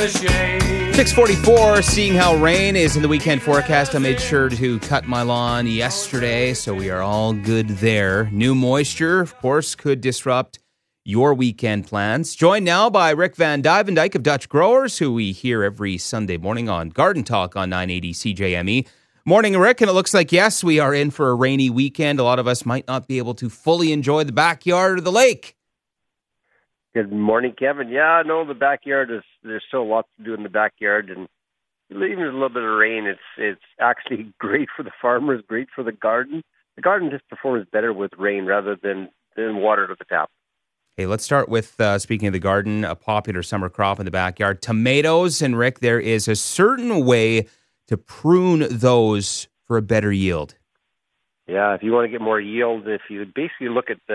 6:44, seeing how rain is in the weekend forecast. I made sure to cut my lawn yesterday, so we are all good there. New moisture, of course, could disrupt your weekend plans. Joined now by Rick Van Duyvendijk of Dutch Growers, who we hear every Sunday morning on Garden Talk on 980 CJME. Morning, Rick, and it looks like, yes, we are in for a rainy weekend. A lot of us might not be able to fully enjoy the backyard or the lake. Good morning, Kevin. Yeah, no, the backyard there's still lots to do in the backyard, and even with a little bit of rain, it's actually great for the farmers, great for the garden. The garden just performs better with rain rather than water to the tap. Hey, let's start with, speaking of the garden, a popular summer crop in the backyard, tomatoes. And Rick, there is a certain way to prune those for a better yield. Yeah, if you want to get more yield, if you basically look at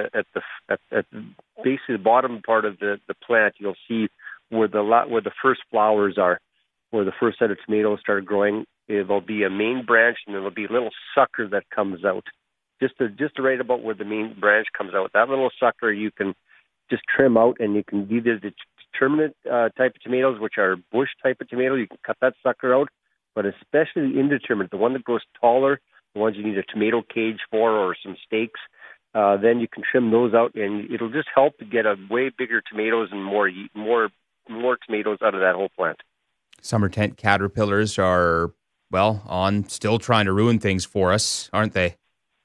basically the bottom part of the plant, you'll see where the first flowers are, where the first set of tomatoes start growing. There'll be a main branch, and there'll be a little sucker that comes out, just right about where the main branch comes out. That little sucker you can just trim out, and you can either the determinate type of tomatoes, which are bush type of tomato, you can cut that sucker out, but especially the indeterminate, the one that grows taller, the ones you need a tomato cage for or some stakes, then you can trim those out, and it'll just help to get a way bigger tomatoes and more tomatoes out of that whole plant. Summer tent caterpillars are, still trying to ruin things for us, aren't they?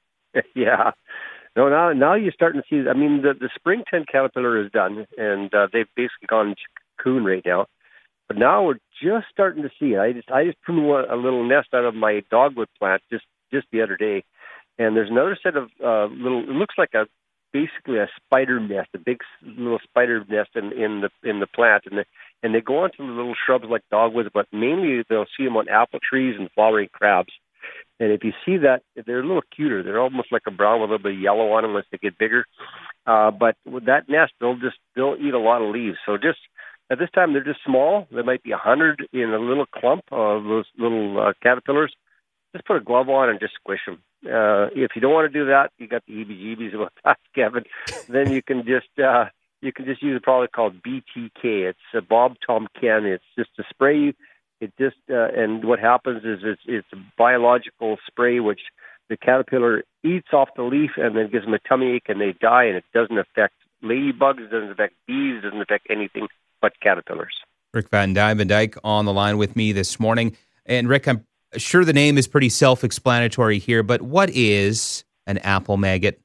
Yeah. No, now you're starting to see, I mean, the spring tent caterpillar is done, and they've basically gone cocoon right now. But now we're just starting to see it. I just pruned a little nest out of my dogwood plant just the other day, and there's another set of it looks like basically a spider nest, a big little spider nest in the plant, and they go onto the little shrubs like dogwoods, but mainly they'll see them on apple trees and flowering crabs. And if you see that, they're a little cuter. They're almost like a brown with a little bit of yellow on them as they get bigger. But with that nest, they'll eat a lot of leaves. So just at this time, they're just small. There might be 100 in a little clump of those little caterpillars. Just put a glove on and just squish them. If you don't want to do that, you got the heebie-jeebies about that, Kevin. Then you can just use a product called BTK. It's a Bob Tom Ken. It's just a spray. It just and what happens is it's a biological spray which the caterpillar eats off the leaf and then gives them a tummy ache and they die, and it doesn't affect ladybugs, it doesn't affect bees, it doesn't affect anything but caterpillars. Rick Van Duyvendijk on the line with me this morning. And Rick, I'm sure the name is pretty self-explanatory here, but what is an apple maggot?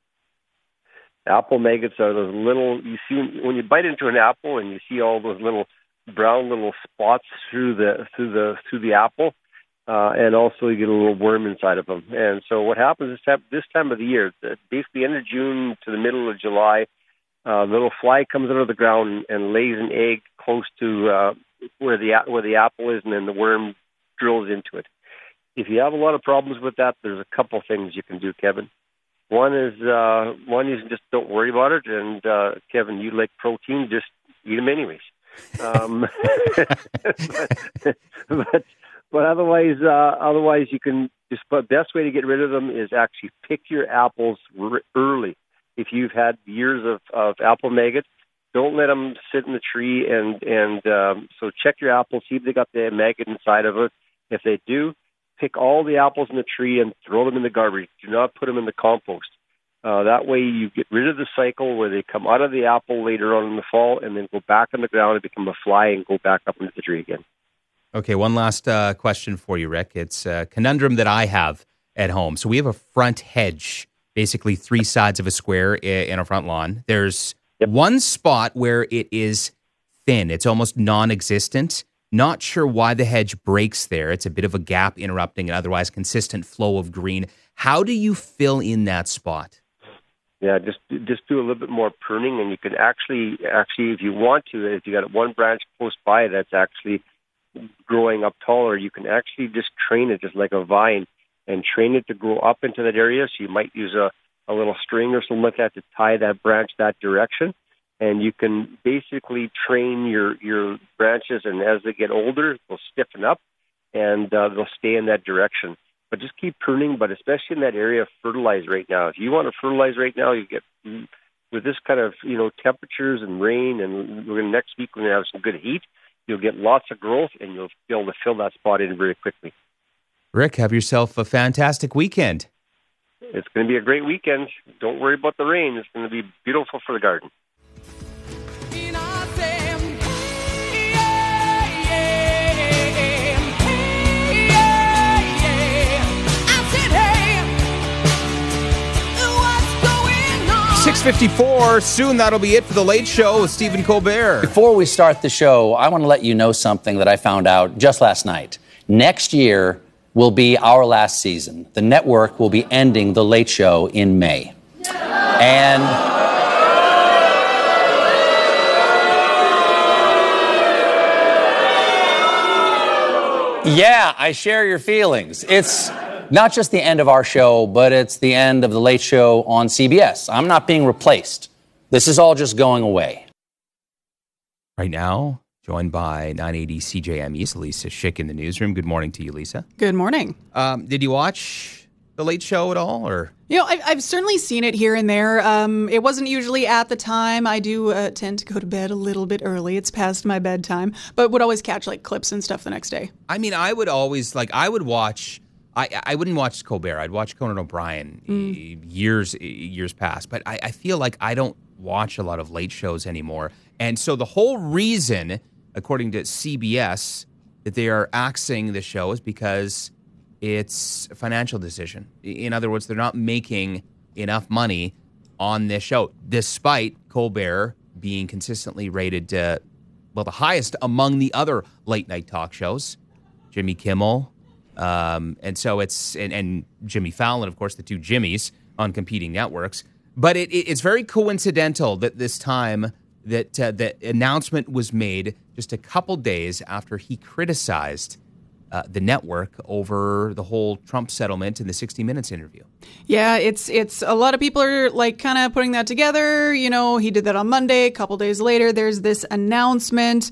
Apple maggots are those little, you see when you bite into an apple and you see all those little brown little spots through the apple, and also you get a little worm inside of them. And so what happens is this time of the year, basically end of June to the middle of July, the little fly comes out of the ground and lays an egg close to where the apple is, and then the worm drills into it. If you have a lot of problems with that, there's a couple things you can do, Kevin. One is just don't worry about it, and Kevin, you like protein, just eat them anyways. But otherwise you can just. The best way to get rid of them is actually pick your apples early. If you've had years of apple maggots, don't let them sit in the tree, and so check your apples, see if they got the maggot inside of it. If they do, pick all the apples in the tree and throw them in the garbage. Do not put them in the compost. That way you get rid of the cycle where they come out of the apple later on in the fall and then go back on the ground and become a fly and go back up into the tree again. Okay, one last question for you, Rick. It's a conundrum that I have at home. So we have a front hedge, basically three sides of a square in a front lawn. There's one spot where it is thin. It's almost non-existent. Not sure why the hedge breaks there. It's a bit of a gap interrupting an otherwise consistent flow of green. How do you fill in that spot? Yeah, just do a little bit more pruning, and you can actually, if you want to, if you got one branch close by that's actually growing up taller, you can actually just train it just like a vine and train it to grow up into that area. So you might use a little string or something like that to tie that branch that direction. And you can basically train your branches, and as they get older, they'll stiffen up and they'll stay in that direction. But just keep pruning, but especially in that area, fertilize right now. If you want to fertilize right now, you get, with this kind of, temperatures and rain, and next week we're going to have some good heat, you'll get lots of growth, and you'll be able to fill that spot in very quickly. Rick, have yourself a fantastic weekend. It's going to be a great weekend. Don't worry about the rain. It's going to be beautiful for the garden. .654, soon that'll be it for The Late Show with Stephen Colbert. Before we start the show, I want to let you know something that I found out just last night. Next year will be our last season. The network will be ending The Late Show in May. And yeah, I share your feelings. It's not just the end of our show, but it's the end of The Late Show on CBS. I'm not being replaced. This is all just going away. Right now, joined by 980 CJME's Lisa Schick in the newsroom. Good morning to you, Lisa. Good morning. Did you watch The Late Show at all? Or I've certainly seen it here and there. It wasn't usually at the time. I do tend to go to bed a little bit early. It's past my bedtime, but would always catch like clips and stuff the next day. I mean, I would always I wouldn't watch Colbert. I'd watch Conan O'Brien years past. But I feel like I don't watch a lot of late shows anymore. And so the whole reason, according to CBS, that they are axing the show is because it's a financial decision. In other words, they're not making enough money on this show, despite Colbert being consistently rated, the highest among the other late-night talk shows. Jimmy Kimmel. And so and Jimmy Fallon, of course, the two Jimmys on competing networks. But it's very coincidental that this time that the announcement was made just a couple days after he criticized the network over the whole Trump settlement in the 60 Minutes interview. Yeah, it's a lot of people are like kind of putting that together. You know, he did that on Monday. A couple days later, there's this announcement.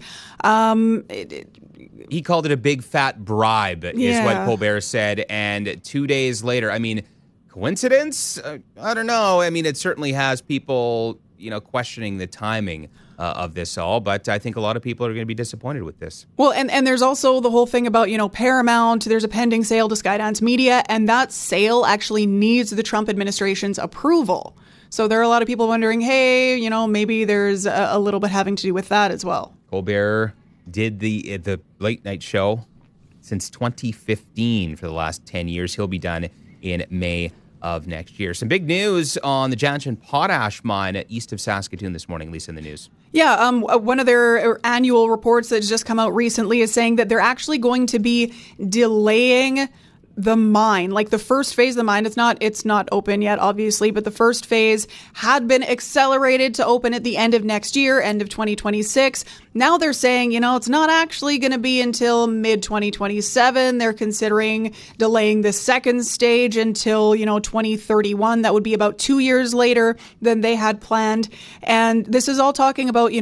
He called it a big fat bribe, is what Colbert said. And 2 days later, I mean, coincidence? I don't know. I mean, it certainly has people, questioning the timing of this all. But I think a lot of people are going to be disappointed with this. Well, and there's also the whole thing about, Paramount. There's a pending sale to Skydance Media, and that sale actually needs the Trump administration's approval. So there are a lot of people wondering, hey, maybe there's a little bit having to do with that as well. Colbert did the late night show since 2015 for the last 10 years. He'll be done in May of next year. Some big news on the Jansen Potash mine east of Saskatoon this morning, Lisa, in the news. Yeah, one of their annual reports that's just come out recently is saying that they're actually going to be delaying the mine, like the first phase of the mine. It's not open yet, obviously, but the first phase had been accelerated to open at the end of next year, end of 2026. Now they're saying, it's not actually going to be until mid-2027. They're considering delaying the second stage until, 2031. That would be about 2 years later than they had planned. And this is all talking about,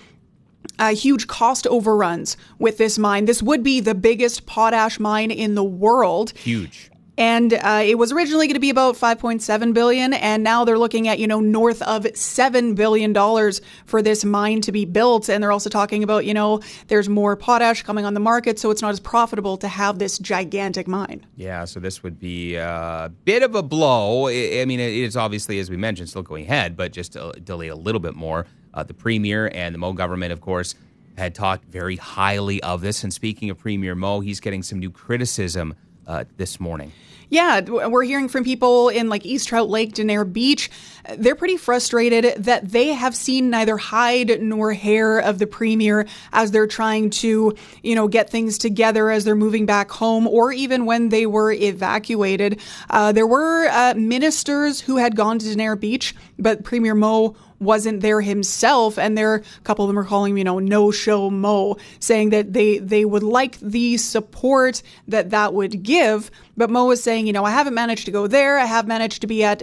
huge cost overruns with this mine. This would be the biggest potash mine in the world. Huge. And it was originally going to be about $5.7 billion, and now they're looking at, north of $7 billion for this mine to be built. And they're also talking about, there's more potash coming on the market, so it's not as profitable to have this gigantic mine. Yeah, so this would be a bit of a blow. I mean, it is obviously, as we mentioned, still going ahead, but just delayed a little bit more. The Premier and the Moe government, of course, had talked very highly of this. And speaking of Premier Moe, he's getting some new criticism this morning. Yeah, we're hearing from people in like East Trout Lake, Denair Beach. They're pretty frustrated that they have seen neither hide nor hair of the Premier as they're trying to, get things together as they're moving back home, or even when they were evacuated. There were ministers who had gone to Denair Beach, but Premier Moe wasn't there himself, and a couple of them are calling him, no-show Moe, saying that they would like the support that would give. But Moe was saying, I haven't managed to go there. I have managed to be at,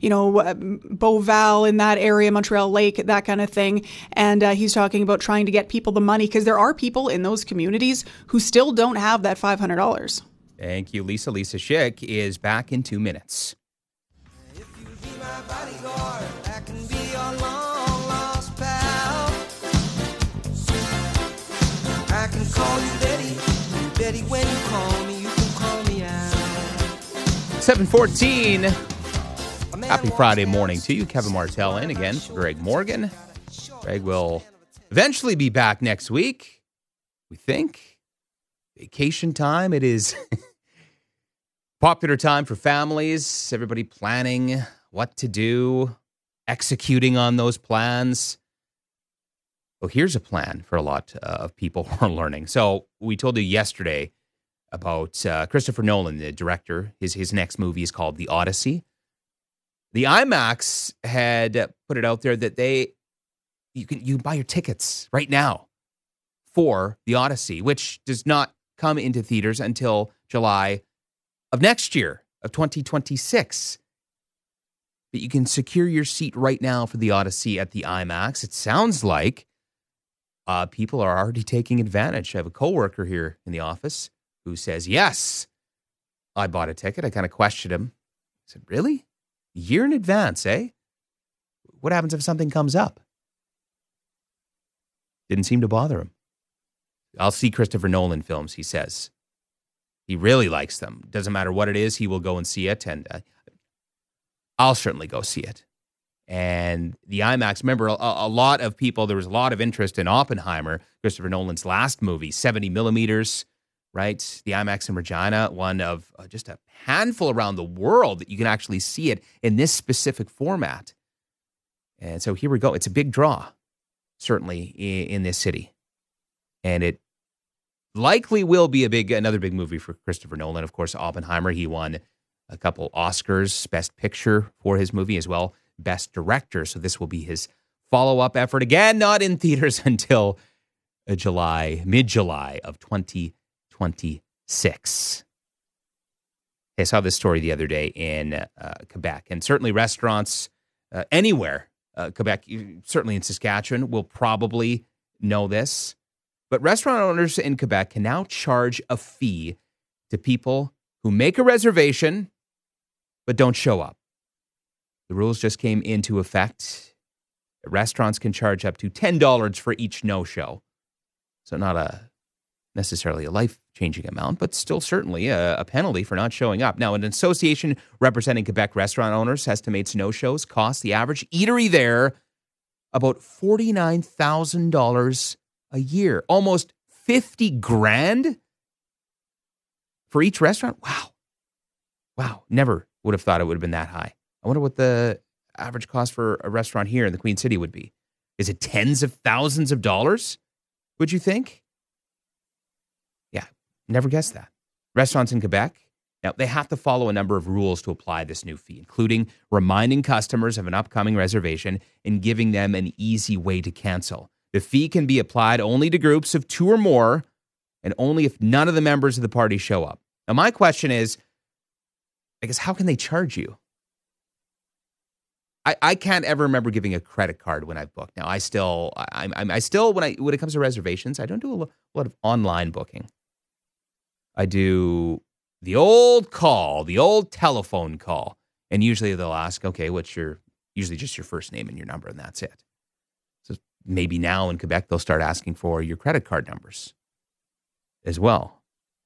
Beauval in that area, Montreal Lake, that kind of thing. And he's talking about trying to get people the money because there are people in those communities who still don't have that $500. Thank you, Lisa. Lisa Schick is back in 2 minutes. If you be my bodyguard, I can be your long lost pal. when you call me, you can call me out. 7:14. Happy Friday morning to you. Kevin Martell in again for Greg Morgan. Greg will eventually be back next week. We think. Vacation time. It is popular time for families. Everybody planning what to do, executing on those plans. Well, here's a plan for a lot of people who are learning. So we told you yesterday about Christopher Nolan, the director. His next movie is called The Odyssey. The IMAX had put it out there that you can buy your tickets right now for The Odyssey, which does not come into theaters until July of next year, of 2026. But you can secure your seat right now for The Odyssey at the IMAX. It sounds like people are already taking advantage. I have a coworker here in the office who says, yes, I bought a ticket. I kind of questioned him. I said, really? A year in advance, eh? What happens if something comes up? Didn't seem to bother him. I'll see Christopher Nolan films, he says. He really likes them. Doesn't matter what it is, he will go and see it. And I'll certainly go see it. And the IMAX, remember, a lot of people, there was a lot of interest in Oppenheimer, Christopher Nolan's last movie, 70 millimeters, right? The IMAX in Regina, one of just a handful around the world that you can actually see it in this specific format. And so here we go. It's a big draw, certainly, in this city. And it likely will be another big movie for Christopher Nolan. Of course, Oppenheimer, he won a couple Oscars, Best Picture for his movie as well, Best Director. So this will be his follow-up effort. Again, not in theaters until mid-July of 2026. I saw this story the other day in Quebec, and certainly restaurants anywhere, Quebec, certainly in Saskatchewan, will probably know this. But restaurant owners in Quebec can now charge a fee to people who make a reservation but don't show up. The rules just came into effect. Restaurants can charge up to $10 for each no-show. So not necessarily a life-changing amount, but still certainly a penalty for not showing up. Now, an association representing Quebec restaurant owners estimates no-shows cost the average eatery there about $49,000 a year. Almost $50,000 for each restaurant? Wow. Never would have thought it would have been that high. I wonder what the average cost for a restaurant here in the Queen City would be. Is it tens of thousands of dollars, would you think? Yeah, never guessed that. Restaurants in Quebec, now they have to follow a number of rules to apply this new fee, including reminding customers of an upcoming reservation and giving them an easy way to cancel. The fee can be applied only to groups of 2 or more and only if none of the members of the party show up. Now, my question is, I guess, how can they charge you? I can't ever remember giving a credit card when I've booked. Now, I still when it comes to reservations, I don't do a lot of online booking. I do the old call, the old telephone call, and usually they'll ask, okay, usually just your first name and your number, and that's it. So maybe now in Quebec, they'll start asking for your credit card numbers as well.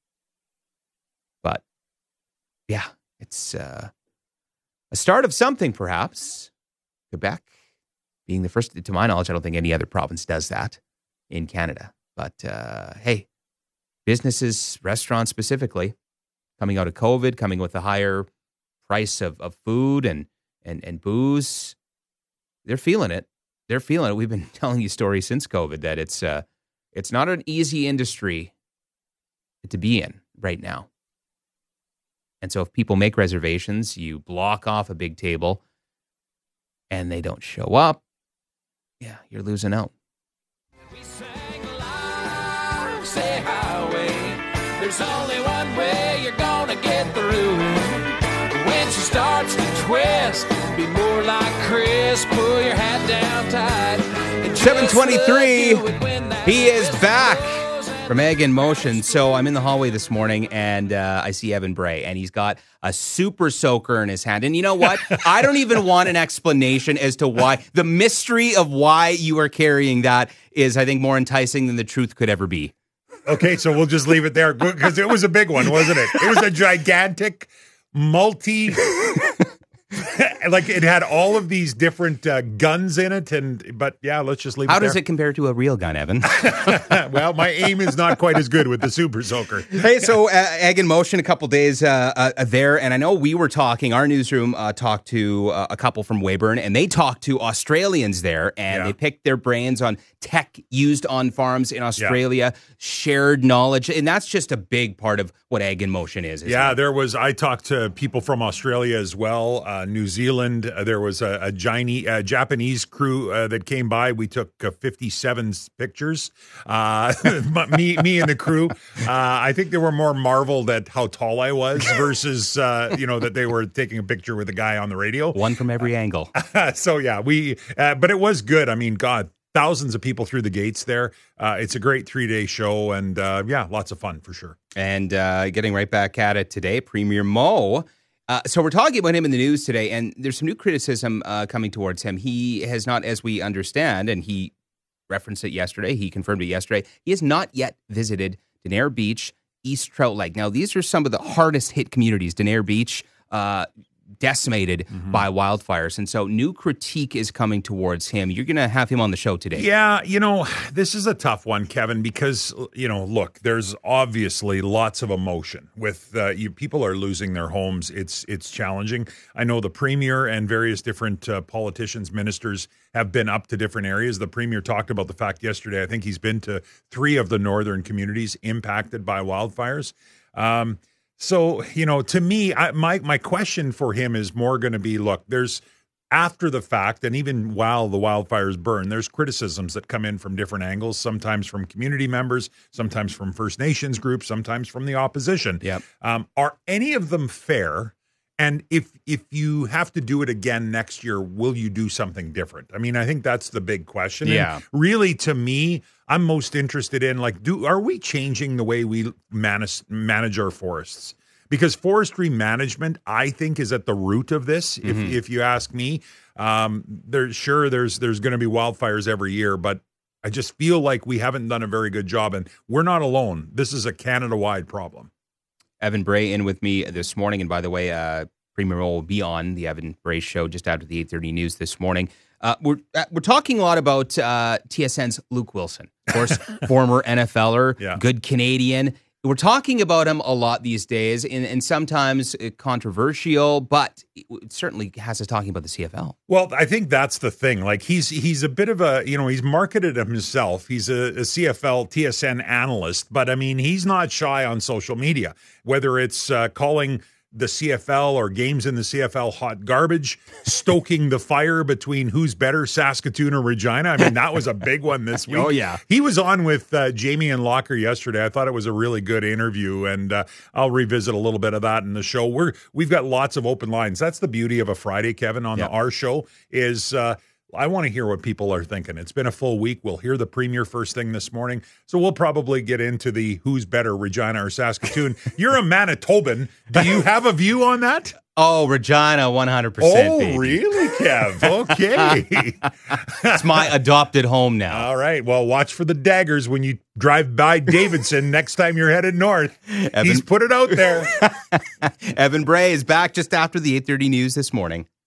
But yeah, it's a start of something, perhaps. Quebec being the first, to my knowledge, I don't think any other province does that in Canada. But hey, businesses, restaurants specifically, coming out of COVID, coming with a higher price of food and booze, they're feeling it. They're feeling it. We've been telling you stories since COVID that it's not an easy industry to be in right now. And so if people make reservations, you block off a big table and they don't show up, yeah, you're losing out. We sang along, say highway. There's only one way you're gonna get through. When she starts to twist, be more like Chris. Pull your hat down tight. 7:23, he is back from Egg in Motion. So I'm in the hallway this morning, and I see Evan Bray, and he's got a super soaker in his hand. And you know what? I don't even want an explanation as to why. The mystery of why you are carrying that is, I think, more enticing than the truth could ever be. Okay, so we'll just leave it there because it was a big one, wasn't it? It was a gigantic like it had all of these different guns in it, but yeah, let's just leave it there. How does it compare to a real gun, Evan? Well, my aim is not quite as good with the Super Soaker. Hey, so Ag in Motion a couple days there, and I know we were talking, our newsroom talked to a couple from Weyburn, and they talked to Australians there, and they picked their brains on tech used on farms in Australia, shared knowledge, and that's just a big part of what Ag in Motion is. I talked to people from Australia as well, New Zealand. There was a Japanese crew that came by. We took 57 pictures, me and the crew. I think they were more marveled at how tall I was versus, that they were taking a picture with a guy on the radio. One from every angle. So, yeah, but it was good. I mean, God, thousands of people through the gates there. It's a great 3-day show, and lots of fun for sure. And getting right back at it today, Premier Moe. So we're talking about him in the news today, and there's some new criticism coming towards him. He has not, as we understand, and he referenced it yesterday, he confirmed it yesterday, he has not yet visited Denair Beach, East Trout Lake. Now, these are some of the hardest hit communities, Denair Beach, decimated by wildfires. And so new critique is coming towards him. You're going to have him on the show today. Yeah, this is a tough one, Kevin, because, look, there's obviously lots of emotion with people are losing their homes. It's challenging. I know the Premier and various different politicians, ministers have been up to different areas. The Premier talked about the fact yesterday, I think he's been to 3 of the northern communities impacted by wildfires. So, to me, my question for him is more going to be, look, there's after the fact, and even while the wildfires burn, there's criticisms that come in from different angles, sometimes from community members, sometimes from First Nations groups, sometimes from the opposition. Yep. Are any of them fair? And if you have to do it again next year, will you do something different? I mean, I think that's the big question. Yeah. And really, to me, I'm most interested in, are we changing the way we manage our forests? Because forestry management, I think, is at the root of this. If you ask me, there's going to be wildfires every year, but I just feel like we haven't done a very good job, and we're not alone. This is a Canada-wide problem. Evan Bray in with me this morning, and by the way, Premier Moe will be on the Evan Bray Show just after the 8:30 news this morning. We're talking a lot about TSN's Luke Wilson, of course, former NFLer, good Canadian. We're talking about him a lot these days, and sometimes controversial, but it certainly has us talking about the CFL. Well, I think that's the thing. Like he's a bit of a, he's marketed himself. He's a CFL TSN analyst, but I mean, he's not shy on social media, whether it's calling the CFL or games in the CFL hot garbage, stoking the fire between who's better, Saskatoon or Regina. I mean, that was a big one this week. Oh, yeah. He was on with Jamie and Locker yesterday. I thought it was a really good interview, and I'll revisit a little bit of that in the show. We've got lots of open lines. That's the beauty of a Friday, Kevin, on our show is I want to hear what people are thinking. It's been a full week. We'll hear the Premier first thing this morning. So we'll probably get into the who's better, Regina or Saskatoon. You're a Manitoban. Do you have a view on that? Oh, Regina, 100%. Oh, baby. really, Kev? Okay. It's my adopted home now. All right. Well, watch for the daggers when you drive by Davidson next time you're headed north. He's put it out there. Evan Bray is back just after the 8:30 news this morning.